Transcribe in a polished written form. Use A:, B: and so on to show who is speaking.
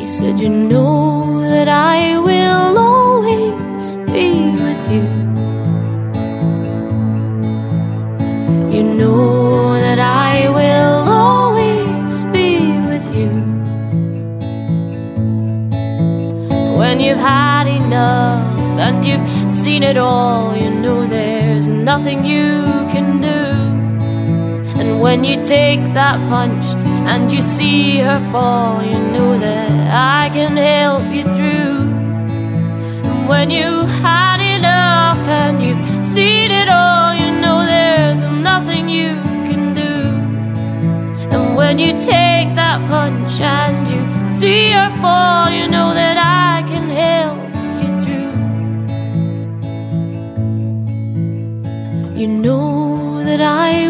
A: He said, you know that I will always be with you. You know that I will always be with you. When you've had enough and you've seen it all, you know there's nothing you can do. And when you take that punch and you see her fall, you know that I can help you through. And when you've had enough and you've seen it all, you know there's nothing you can do. And when you take that punch and you see her fall, you know that I can help you through. You know that I